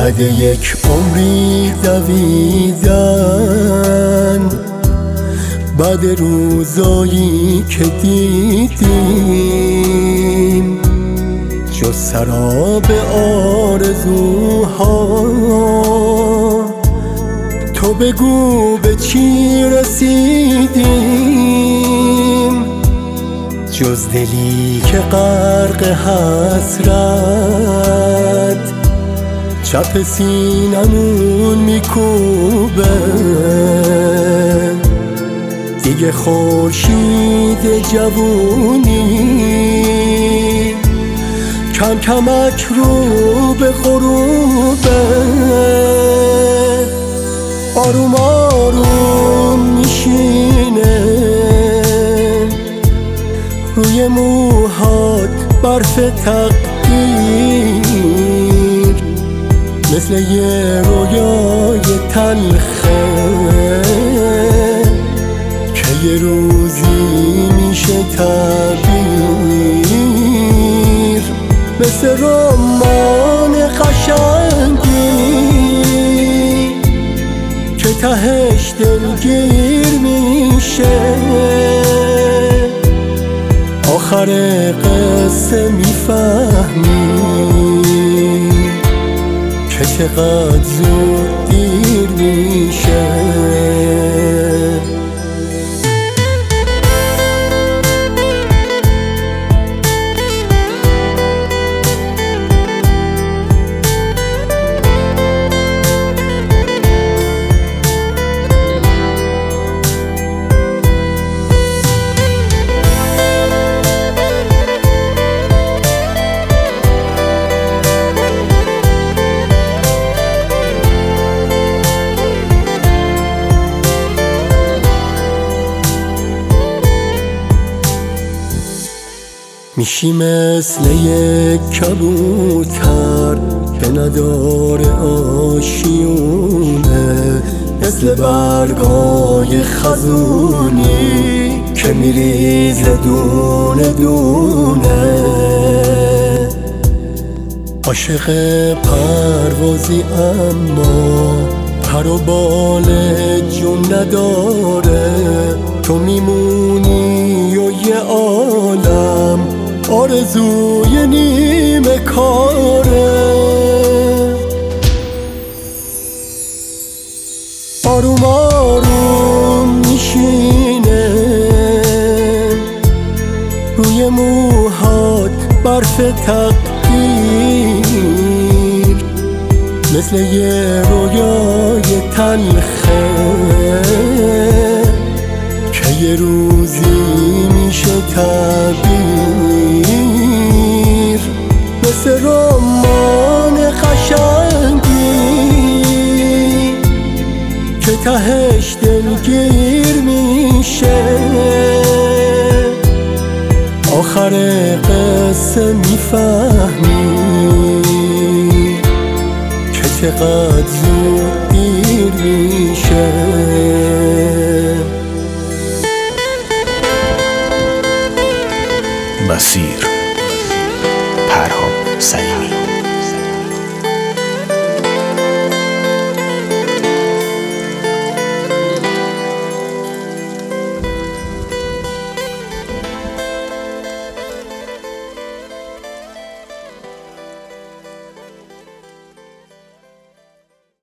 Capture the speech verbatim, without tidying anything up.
بعد یک عمری دویدن، بعد روزایی که دیدیم جز سراب آرزوها، تو بگو به چی رسیدیم جز دلی که غرق حسرت چپ سینمون میکوبه. دیگه خورشید جوونی کم کمک رو به غروبه. آروم آروم میشینه روی موهات برف تقدیر، مثل یه رویای تلخه که یه روزی میشه تعبیر، مثل رمان قشنگی که تهش دلگیر میشه. آخر قصه میفهمی که چقدر زود دیر میشه. میشی مثل یک کبوتر که نداره آشیونه، مثل برگای خزونی که میریزه دونه دونه. عاشق پروازی اما پر و بال جون نداره، تو میمونی و یه عالم آرزوی نیمه کاره. آروم آروم میشینه روی موهات برف تقدیر، مثل یه رویای تلخه که یه روزی میشه تعبیر، مثل رمان قشنگی که تهش دلگیر میشه. آخر قصه میفهمی که چقدر زود دیر میشه. مسیر، پرهام سلیمی.